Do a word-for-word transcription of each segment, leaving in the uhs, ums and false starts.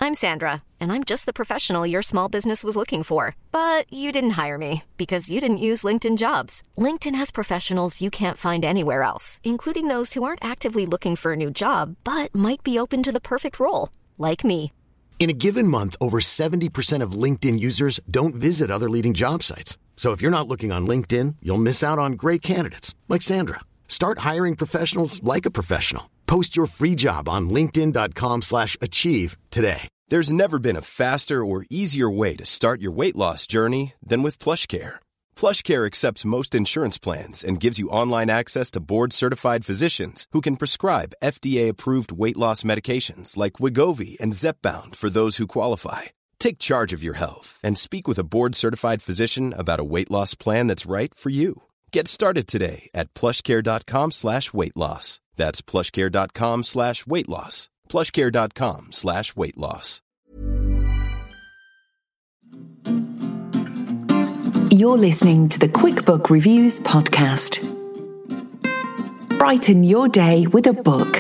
I'm Sandra, and I'm just the professional your small business was looking for. But you didn't hire me because you didn't use LinkedIn Jobs. LinkedIn has professionals you can't find anywhere else, including those who aren't actively looking for a new job, but might be open to the perfect role, like me. In a given month, over seventy percent of LinkedIn users don't visit other leading job sites. So if you're not looking on LinkedIn, you'll miss out on great candidates like Sandra. Start hiring professionals like a professional. Post your free job on linkedin.com slash achieve today. There's never been a faster or easier way to start your weight loss journey than with PlushCare. PlushCare accepts most insurance plans and gives you online access to board-certified physicians who can prescribe F D A-approved weight loss medications like Wegovy and Zepbound for those who qualify. Take charge of your health and speak with a board-certified physician about a weight loss plan that's right for you. Get started today at plushcare.com slash weight loss. That's plushcare.com slash weight loss. plushcare.com slash weight loss. You're listening to the QuickBook Reviews podcast. Brighten your day with a book.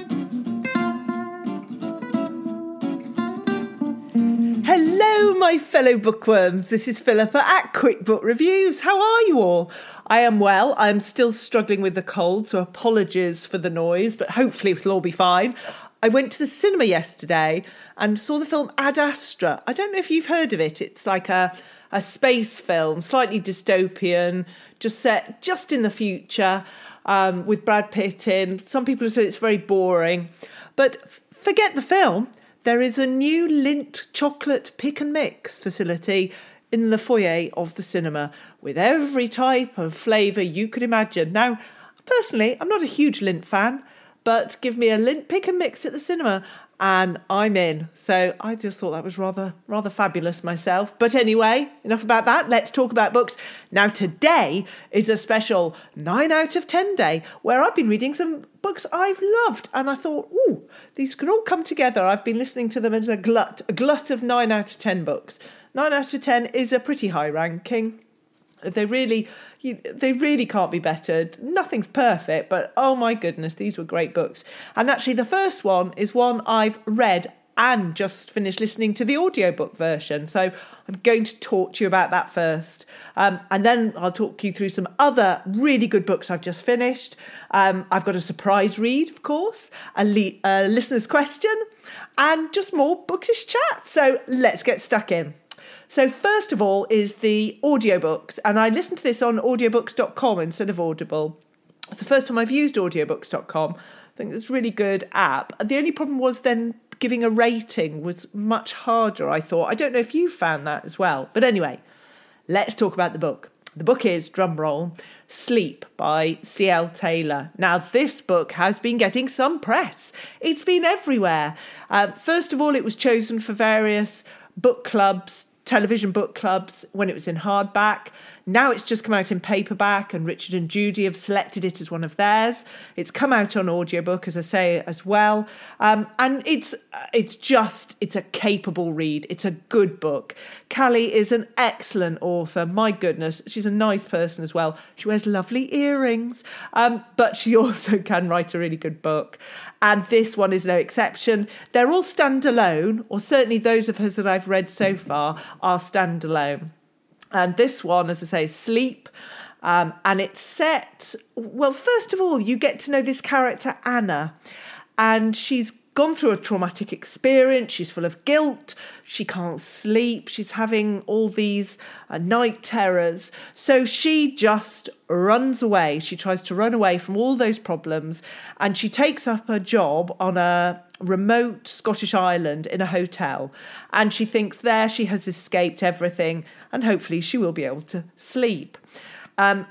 Hello, my fellow bookworms. This is Philippa at QuickBook Reviews. How are you all? I am well. I'm still struggling with the cold, so apologies for the noise, but hopefully it'll all be fine. I went to the cinema yesterday and saw the film Ad Astra. I don't know if you've heard of it. It's like a, a space film, slightly dystopian, just set just in the future, um, with Brad Pitt in. Some people have said it's very boring. But f- forget the film. There is a new Lindt chocolate pick and mix facility in the foyer of the cinema with every type of flavour you could imagine. Now, personally, I'm not a huge Lindt fan, but give me a Lindt pick and mix at the cinema and I'm in. So I just thought that was rather rather fabulous myself. But anyway, enough about that. Let's talk about books. Now, today is a special nine out of ten day where I've been reading some books I've loved. And I thought, ooh, these can all come together. I've been listening to them as a glut, a glut of nine out of ten books. nine out of ten is a pretty high ranking. They really, they really can't be bettered. Nothing's perfect, but oh my goodness, these were great books. And actually the first one is one I've read and just finished listening to the audiobook version. So I'm going to talk to you about that first. Um, and then I'll talk you through some other really good books I've just finished. Um, I've got a surprise read, of course, a, le- a listener's question, and just more bookish chat. So let's get stuck in. So first of all is the audiobooks, and I listened to this on audiobooks dot com instead of Audible. It's the first time I've used audiobooks dot com. I think it's a really good app. The only problem was then giving a rating was much harder, I thought. I don't know if you found that as well. But anyway, let's talk about the book. The book is, drumroll, Sleep by C L Taylor. Now, this book has been getting some press. It's been everywhere. Uh, first of all, it was chosen for various book clubs, television book clubs when it was in hardback. Now it's just come out in paperback, and Richard and Judy have selected it as one of theirs. It's come out on audiobook, as I say, as well. Um, and it's it's just, it's a capable read. It's a good book. Callie is an excellent author. My goodness, she's a nice person as well. She wears lovely earrings, um, but she also can write a really good book. And this one is no exception. They're all standalone, or certainly those of us that I've read so far are standalone. And this one, as I say, is Sleep. Um, and it's set, well, first of all, you get to know this character, Anna. And she's gone through a traumatic experience. She's full of guilt. She can't sleep. She's having all these uh, night terrors. So she just runs away. She tries to run away from all those problems. And she takes up a job on a remote Scottish island in a hotel. And she thinks there she has escaped everything. And hopefully she will be able to sleep. Um,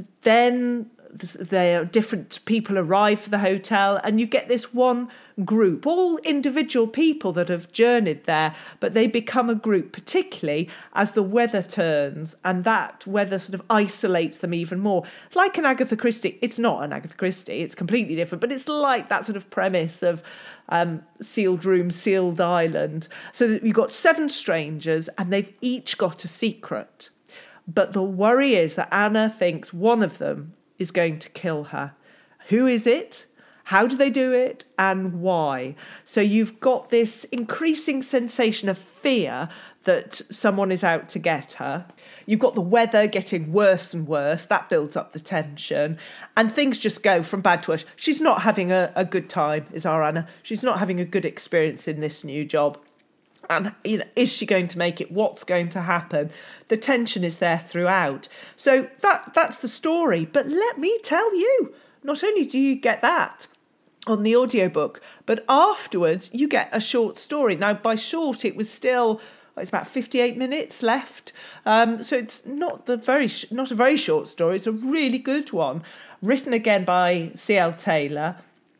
then there different people arrive for the hotel, and you get this one group, all individual people that have journeyed there, but they become a group, particularly as the weather turns, and that weather sort of isolates them even more. It's like an Agatha Christie. It's not an Agatha Christie, it's completely different, but it's like that sort of premise of um, sealed room, sealed island. So that you've got seven strangers, and they've each got a secret. But the worry is that Anna thinks one of them is going to kill her. Who is it? How do they do it and why? So you've got this increasing sensation of fear that someone is out to get her. You've got the weather getting worse and worse. That builds up the tension. And things just go from bad to worse. She's not having a, a good time, is our Anna. She's not having a good experience in this new job. And, you know, is she going to make it? What's going to happen? The tension is there throughout. So that that's the story. But let me tell you, not only do you get that on the audiobook, but afterwards you get a short story. Now, by short, it was still... It's about fifty-eight minutes left, um, so it's not the very sh- not a very short story. It's a really good one, written again by C L Taylor.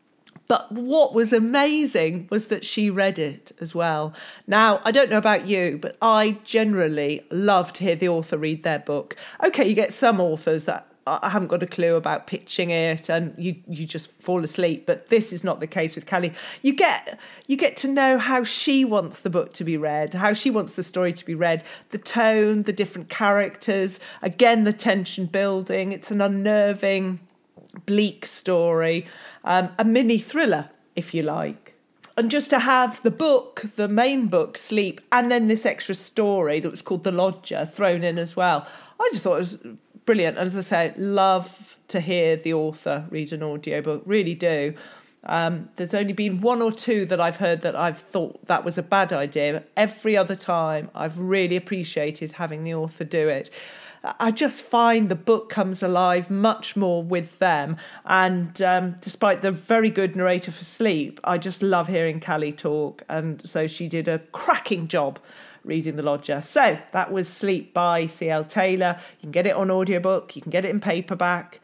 But what was amazing was that she read it as well. Now, I don't know about you, but I generally love to hear the author read their book. Okay, you get some authors that I haven't got a clue about pitching it and you, you just fall asleep. But this is not the case with Callie. You get you get to know how she wants the book to be read, how she wants the story to be read, the tone, the different characters, again, the tension building. It's an unnerving, bleak story, um, a mini thriller, if you like. And just to have the book, the main book, Sleep, and then this extra story that was called The Lodger thrown in as well. I just thought it was brilliant. And as I say, love to hear the author read an audiobook, really do. Um, there's only been one or two that I've heard that I've thought that was a bad idea. But every other time, I've really appreciated having the author do it. I just find the book comes alive much more with them. And um, despite the very good narrator for Sleep, I just love hearing Callie talk. And so she did a cracking job reading The Lodger. So that was Sleep by C L Taylor. You can get it on audiobook. You can get it in paperback.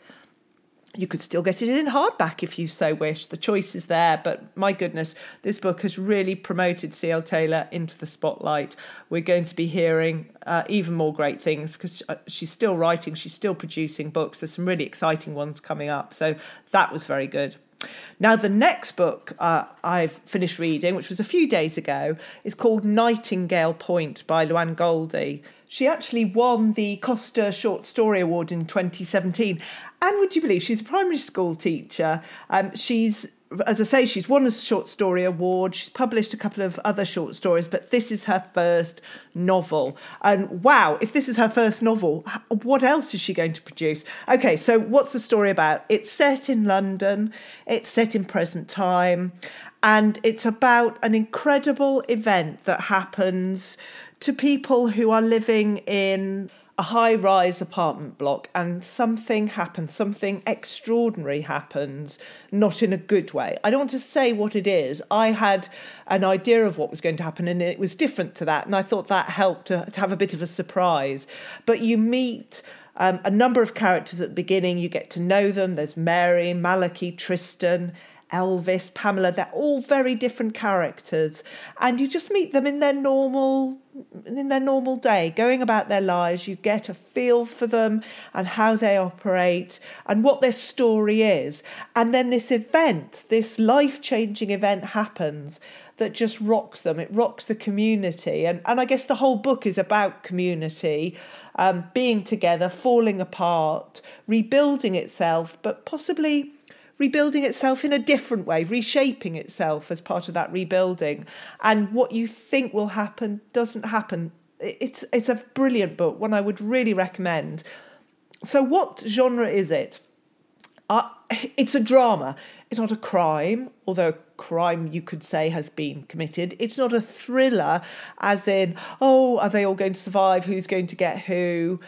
You could still get it in hardback if you so wish. The choice is there, but my goodness, this book has really promoted C L Taylor into the spotlight. We're going to be hearing uh, even more great things because she's still writing, she's still producing books. There's some really exciting ones coming up. So that was very good. Now, the next book uh, I've finished reading, which was a few days ago, is called Nightingale Point by Luann Goldie. She actually won the Costa Short Story Award in twenty seventeen. And would you believe she's a primary school teacher? Um, she's, as I say, she's won a short story award. She's published a couple of other short stories, but this is her first novel. And wow, if this is her first novel, what else is she going to produce? Okay, so what's the story about? It's set in London. It's set in present time. And it's about an incredible event that happens to people who are living in a high-rise apartment block, and something happens, something extraordinary happens, not in a good way. I don't want to say what it is. I had an idea of what was going to happen, and it was different to that, and I thought that helped to, to have a bit of a surprise. But you meet um, a number of characters at the beginning. You get to know them. There's Mary, Malachi, Tristan, Elvis, Pamela. They're all very different characters, and you just meet them in their normal in their normal day, going about their lives. You get a feel for them and how they operate and what their story is. And then this event, this life-changing event happens that just rocks them. It rocks the community. And, and I guess the whole book is about community, um, being together, falling apart, rebuilding itself, but possibly rebuilding itself in a different way, reshaping itself as part of that rebuilding. And what you think will happen doesn't happen. It's it's a brilliant book, one I would really recommend. So what genre is it? Uh, it's a drama. It's not a crime, although a crime you could say has been committed. It's not a thriller, as in, oh, are they all going to survive? Who's going to get who?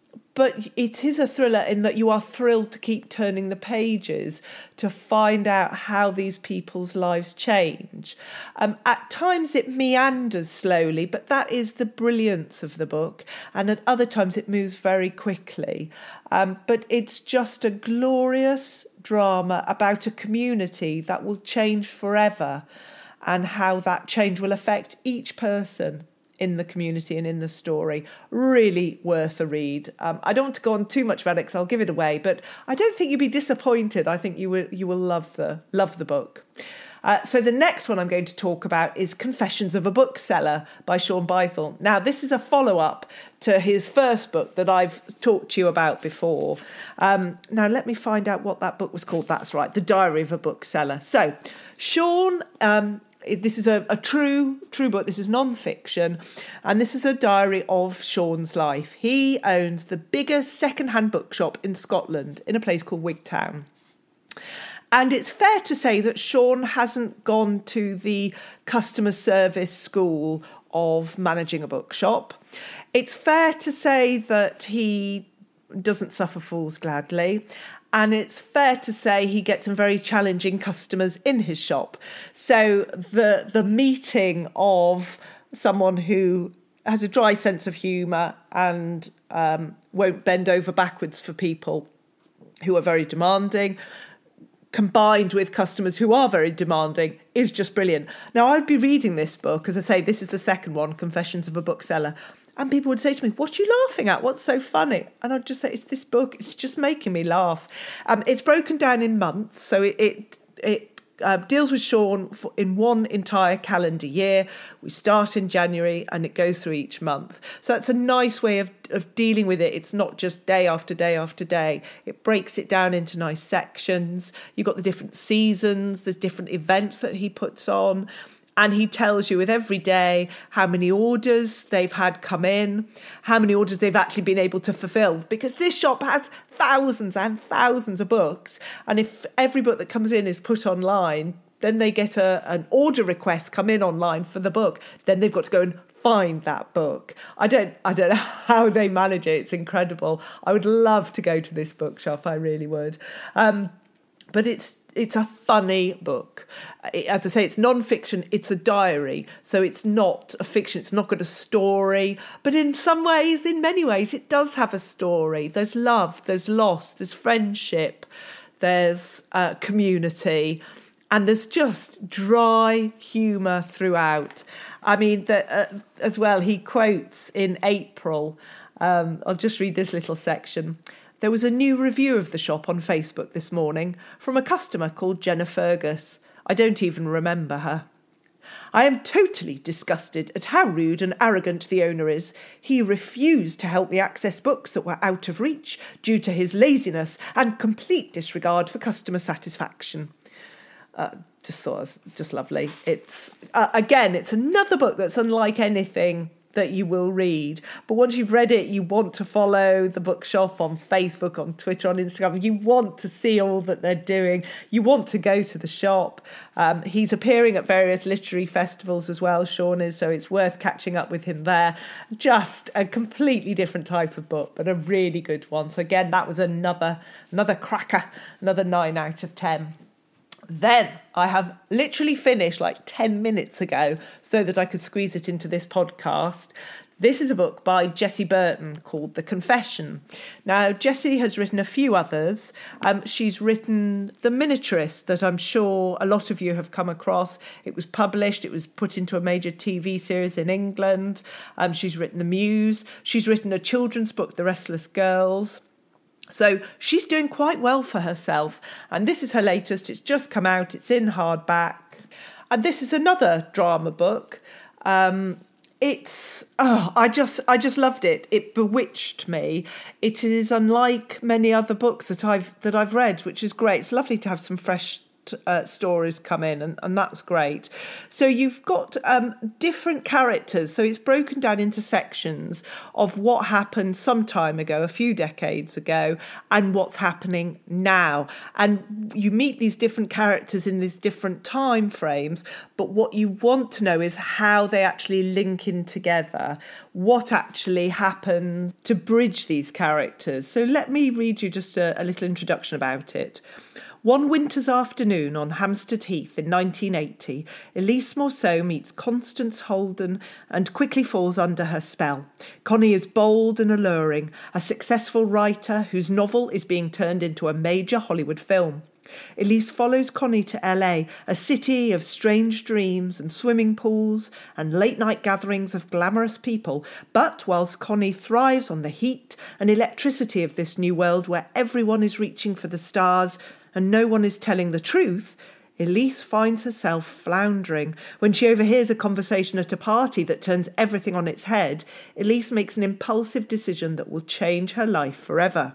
But it is a thriller in that you are thrilled to keep turning the pages to find out how these people's lives change. Um, at times it meanders slowly, but that is the brilliance of the book. And at other times it moves very quickly. Um, but it's just a glorious drama about a community that will change forever and how that change will affect each person in the community and in the story. Really worth a read. Um, I don't want to go on too much about it because I'll give it away, but I don't think you'll be disappointed. I think you will you will love the love the book. Uh, so the next one I'm going to talk about is Confessions of a Bookseller by Shaun Bythorne. Now, this is a follow-up to his first book that I've talked to you about before. Um, now, let me find out what that book was called. That's right, The Diary of a Bookseller. So, Shaun... Um, This is a, a true, true book. This is non-fiction. And this is a diary of Shaun's life. He owns the biggest second-hand bookshop in Scotland in a place called Wigtown. And it's fair to say that Shaun hasn't gone to the customer service school of managing a bookshop. It's fair to say that he doesn't suffer fools gladly. And it's fair to say he gets some very challenging customers in his shop. So the the meeting of someone who has a dry sense of humour and um, won't bend over backwards for people who are very demanding, combined with customers who are very demanding, is just brilliant. Now, I'd be reading this book, as I say, this is the second one, Confessions of a Bookseller, and people would say to me, what are you laughing at? What's so funny? And I'd just say, it's this book. It's just making me laugh. Um, it's broken down in months. So it it, it uh, deals with Shaun for, in one entire calendar year. We start in January and it goes through each month. So that's a nice way of, of dealing with it. It's not just day after day after day. It breaks it down into nice sections. You've got the different seasons. There's different events that he puts on. And he tells you with every day how many orders they've had come in, how many orders they've actually been able to fulfill. Because this shop has thousands and thousands of books. And if every book that comes in is put online, then they get a, an order request come in online for the book. Then they've got to go and find that book. I don't, I don't know how they manage it. It's incredible. I would love to go to this bookshop. I really would. Um, but it's It's a funny book. As I say, it's non-fiction, it's a diary. So it's not a fiction, it's not got a story. But in some ways, in many ways, it does have a story. There's love, there's loss, there's friendship, there's uh, community. And there's just dry humour throughout. I mean, the, uh, as well, he quotes in April. Um, I'll just read this little section. There was a new review of the shop on Facebook this morning from a customer called Jenna Fergus. I don't even remember her. I am totally disgusted at how rude and arrogant the owner is. He refused to help me access books that were out of reach due to his laziness and complete disregard for customer satisfaction. Uh, just thought it was just lovely. It's, uh, again, it's another book that's unlike anything that you will read. But once you've read it, you want to follow the bookshop on Facebook, on Twitter, on Instagram. You want to see all that they're doing. You want to go to the shop. Um, he's appearing at various literary festivals as well, Shaun is, so it's worth catching up with him there. Just a completely different type of book, but a really good one. So again, that was another, another cracker, another nine out of ten. Then I have literally finished like ten minutes ago so that I could squeeze it into this podcast. This is a book by Jessie Burton called The Confession. Now, Jessie has written a few others. Um, she's written The Miniaturist, that I'm sure a lot of you have come across. It was published. It was put into a major T V series in England. Um, she's written The Muse. She's written a children's book, The Restless Girls. So she's doing quite well for herself. And this is her latest. It's just come out. It's in hardback. And this is another drama book. Um, it's, oh, I just, I just loved it. It bewitched me. It is unlike many other books that I've, that I've read, which is great. It's lovely to have some fresh Uh, stories come in, and, and that's great. So you've got um, different characters, so it's broken down into sections of what happened some time ago, a few decades ago, and what's happening now. And you meet these different characters in these different time frames, but what you want to know is how they actually link in together, what actually happens to bridge these characters. So let me read you just a, a little introduction about it. One winter's afternoon on Hampstead Heath in nineteen eighty, Elise Morceau meets Constance Holden and quickly falls under her spell. Connie is bold and alluring, a successful writer whose novel is being turned into a major Hollywood film. Elise follows Connie to L A, a city of strange dreams and swimming pools and late-night gatherings of glamorous people. But whilst Connie thrives on the heat and electricity of this new world where everyone is reaching for the stars and no one is telling the truth, Elise finds herself floundering. When she overhears a conversation at a party that turns everything on its head, Elise makes an impulsive decision that will change her life forever.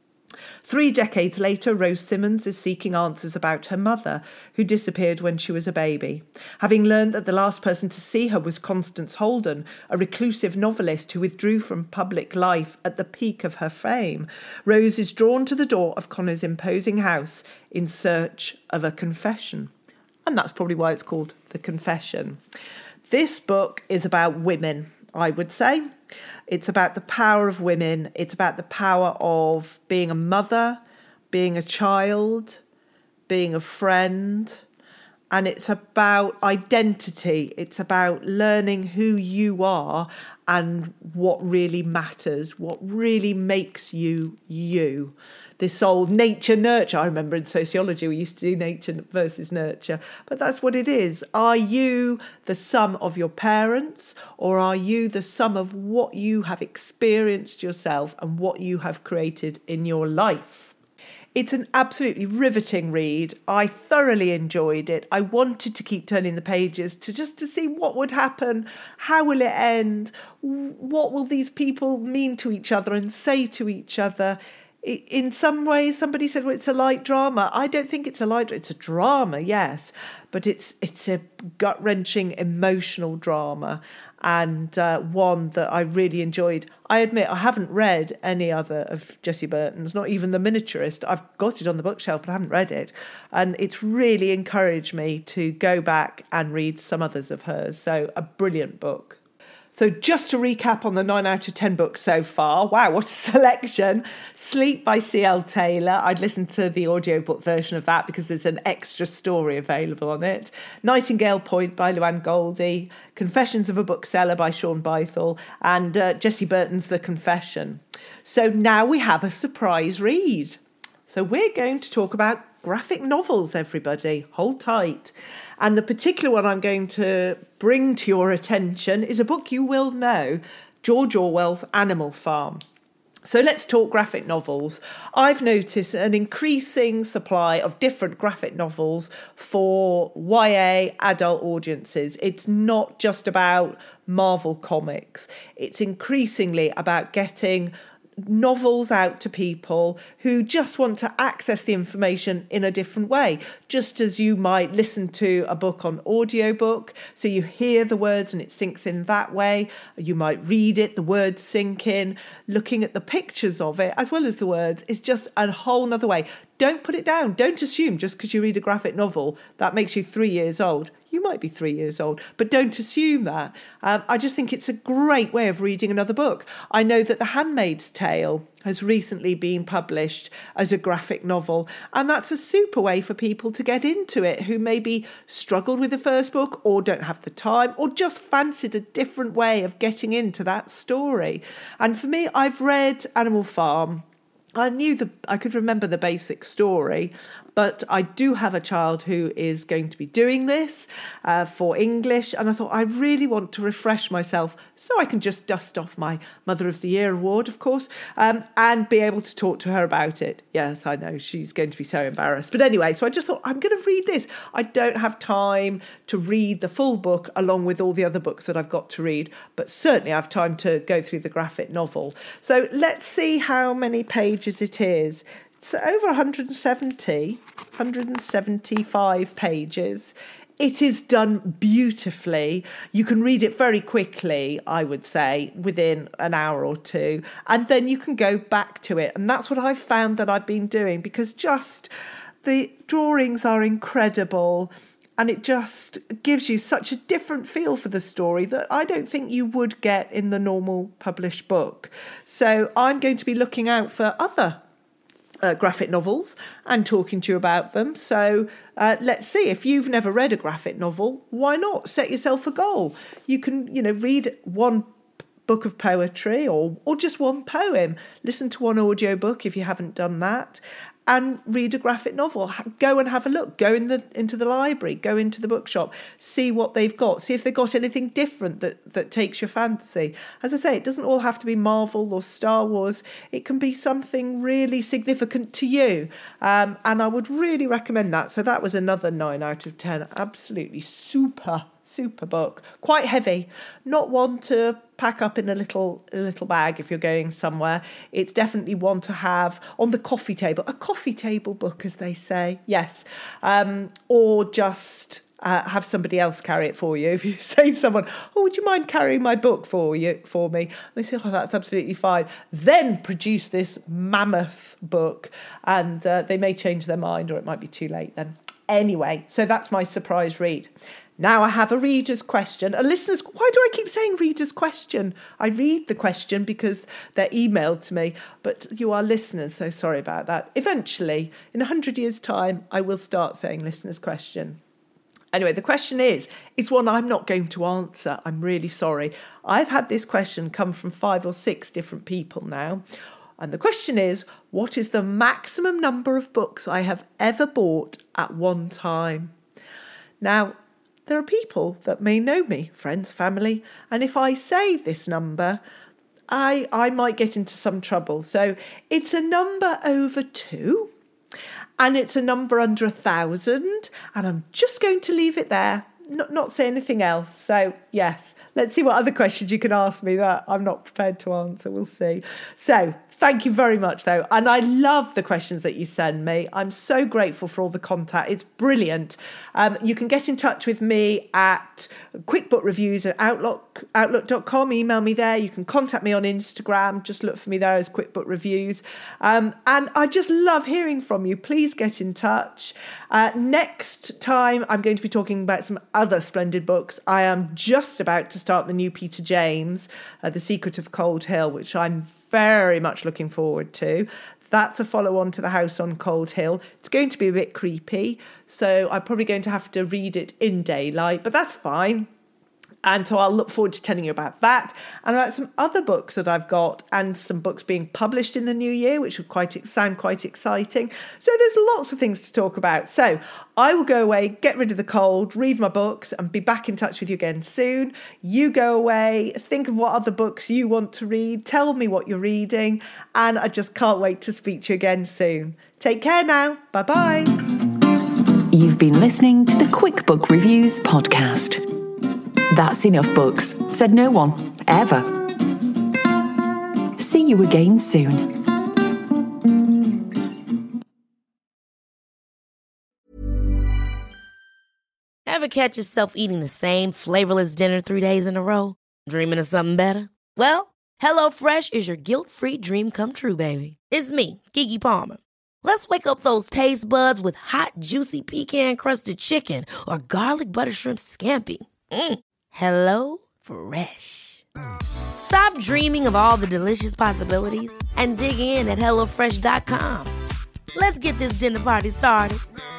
Three decades later, Rose Simmons is seeking answers about her mother, who disappeared when she was a baby. Having learned that the last person to see her was Constance Holden, a reclusive novelist who withdrew from public life at the peak of her fame, Rose is drawn to the door of Connor's imposing house in search of a confession. And that's probably why it's called The Confession. This book is about women, I would say. It's about the power of women. It's about the power of being a mother, being a child, being a friend. And it's about identity. It's about learning who you are and what really matters, what really makes you you. This old nature nurture. I remember in sociology we used to do nature versus nurture, but that's what it is. Are you the sum of your parents, or are you the sum of what you have experienced yourself and what you have created in your life? It's an absolutely riveting read. I thoroughly enjoyed it. I wanted to keep turning the pages to just to see what would happen. How will it end? What will these people mean to each other and say to each other? In some ways, somebody said, well, it's a light drama. I don't think it's a light drama. It's a drama, yes, but it's it's a gut-wrenching, emotional drama, and uh, one that I really enjoyed. I admit I haven't read any other of Jessie Burton's, not even The Miniaturist. I've got it on the bookshelf, but I haven't read it. And it's really encouraged me to go back and read some others of hers. So a brilliant book. So just to recap on the nine out of ten books so far, wow, what a selection. Sleep by C L Taylor. I'd listened to the audiobook version of that because there's an extra story available on it. Nightingale Point by Luann Goldie. Confessions of a Bookseller by Sean Bythell. And uh, Jessie Burton's The Confession. So now we have a surprise read. So we're going to talk about graphic novels, everybody. Hold tight. And the particular one I'm going to bring to your attention is a book you will know, George Orwell's Animal Farm. So let's talk graphic novels. I've noticed an increasing supply of different graphic novels for Y A adult audiences. It's not just about Marvel Comics. It's increasingly about getting novels out to people who just want to access the information in a different way, just as you might listen to a book on audiobook, so you hear the words and it sinks in that way. You might read it, the words sink in. Looking at the pictures of it as well as the words is just a whole nother way. Don't put it down. Don't assume just because you read a graphic novel that makes you three years old. You might be three years old, but don't assume that. Um, I just think it's a great way of reading another book. I know that The Handmaid's Tale has recently been published as a graphic novel, and that's a super way for people to get into it who maybe struggled with the first book or don't have the time or just fancied a different way of getting into that story. And for me, I've read Animal Farm. I knew the I could remember the basic story, but I do have a child who is going to be doing this uh, for English, and I thought I really want to refresh myself so I can just dust off my Mother of the Year award, of course, um, and be able to talk to her about it. Yes, I know, she's going to be so embarrassed. But anyway, so I just thought, I'm going to read this. I don't have time to read the full book along with all the other books that I've got to read, but certainly I have time to go through the graphic novel. So let's see how many pages it is. It's over one hundred seventy, one hundred seventy-five pages. It is done beautifully. You can read it very quickly, I would say, within an hour or two. And then you can go back to it. And that's what I've found that I've been doing, because just the drawings are incredible. And it just gives you such a different feel for the story that I don't think you would get in the normal published book. So I'm going to be looking out for other Uh, graphic novels and talking to you about them. So uh, let's see, if you've never read a graphic novel, why not set yourself a goal? You can, you know, read one book of poetry or or just one poem, listen to one audiobook if you haven't done that, and read a graphic novel. Go and have a look. Go in the into the library. Go into the bookshop. See what they've got. See if they've got anything different that, that takes your fancy. As I say, it doesn't all have to be Marvel or Star Wars. It can be something really significant to you. Um, and I would really recommend that. So that was another nine out of ten. Absolutely super, super book. Quite heavy. Not one to pack up in a little a little bag if you're going somewhere. It's definitely one to have on the coffee table. A coffee table book, as they say. Yes. Um, or just uh, have somebody else carry it for you. If you say to someone, oh, would you mind carrying my book for you for me? And they say, oh, that's absolutely fine. Then produce this mammoth book, and uh, they may change their mind, or it might be too late then. Anyway, so that's my surprise read. Now I have a reader's question. A listener's... Why do I keep saying reader's question? I read the question because they're emailed to me, but you are listeners, so sorry about that. Eventually, in a hundred years' time, I will start saying listener's question. Anyway, the question is, it's one I'm not going to answer. I'm really sorry. I've had this question come from five or six different people now. And the question is, what is the maximum number of books I have ever bought at one time? Now, there are people that may know me, friends, family, and if I say this number, I I might get into some trouble. So it's a number over two, and it's a number under a thousand, and I'm just going to leave it there, not, not say anything else. So yes, let's see what other questions you can ask me that I'm not prepared to answer. We'll see. So thank you very much, though. And I love the questions that you send me. I'm so grateful for all the contact. It's brilliant. Um, you can get in touch with me at quickbookreviews at outlook, outlook dot com. Email me there. You can contact me on Instagram. Just look for me there as Quick Book Reviews. Um, and I just love hearing from you. Please get in touch. Uh, next time, I'm going to be talking about some other splendid books. I am just about to start the new Peter James, uh, The Secret of Cold Hill, which I'm very much looking forward to. That's a follow-on to The House on Cold Hill. It's going to be a bit creepy, so I'm probably going to have to read it in daylight, but that's fine. And so I'll look forward to telling you about that and about some other books that I've got and some books being published in the new year, which would quite sound quite exciting. So there's lots of things to talk about. So I will go away, get rid of the cold, read my books and be back in touch with you again soon. You go away, think of what other books you want to read, tell me what you're reading, and I just can't wait to speak to you again soon. Take care now. Bye-bye. You've been listening to the Quick Book Reviews podcast. That's enough books, said no one, ever. See you again soon. Ever catch yourself eating the same flavorless dinner three days in a row? Dreaming of something better? Well, HelloFresh is your guilt-free dream come true, baby. It's me, Keke Palmer. Let's wake up those taste buds with hot, juicy pecan-crusted chicken or garlic butter shrimp scampi. Mm. Hello Fresh. Stop dreaming of all the delicious possibilities and dig in at hello fresh dot com. Let's get this dinner party started.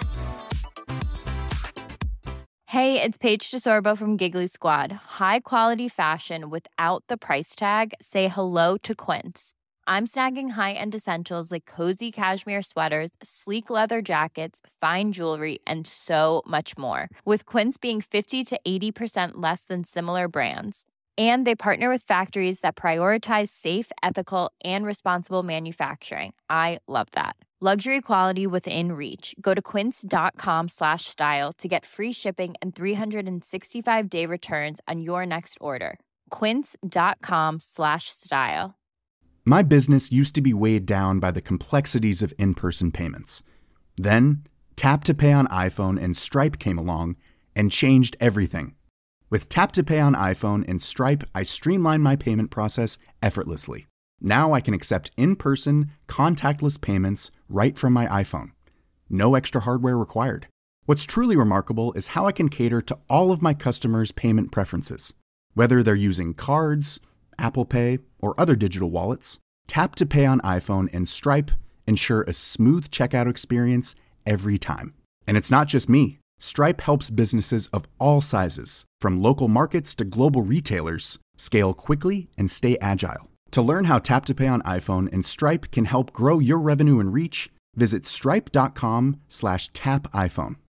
Hey, it's Paige DeSorbo from Giggly Squad. High quality fashion without the price tag. Say hello to Quince. I'm snagging high-end essentials like cozy cashmere sweaters, sleek leather jackets, fine jewelry, and so much more. With Quince being fifty to eighty percent less than similar brands. And they partner with factories that prioritize safe, ethical, and responsible manufacturing. I love that. Luxury quality within reach. Go to quince.com slash style to get free shipping and three sixty-five day returns on your next order. Quince.com slash style. My business used to be weighed down by the complexities of in-person payments. Then, Tap to Pay on iPhone and Stripe came along and changed everything. With Tap to Pay on iPhone and Stripe, I streamlined my payment process effortlessly. Now I can accept in-person, contactless payments right from my iPhone. No extra hardware required. What's truly remarkable is how I can cater to all of my customers' payment preferences. Whether they're using cards, Apple Pay, or other digital wallets, Tap to Pay on iPhone and Stripe ensure a smooth checkout experience every time. And it's not just me. Stripe helps businesses of all sizes, from local markets to global retailers, scale quickly and stay agile. To learn how Tap to Pay on iPhone and Stripe can help grow your revenue and reach, Visit stripe.com slash tap iPhone.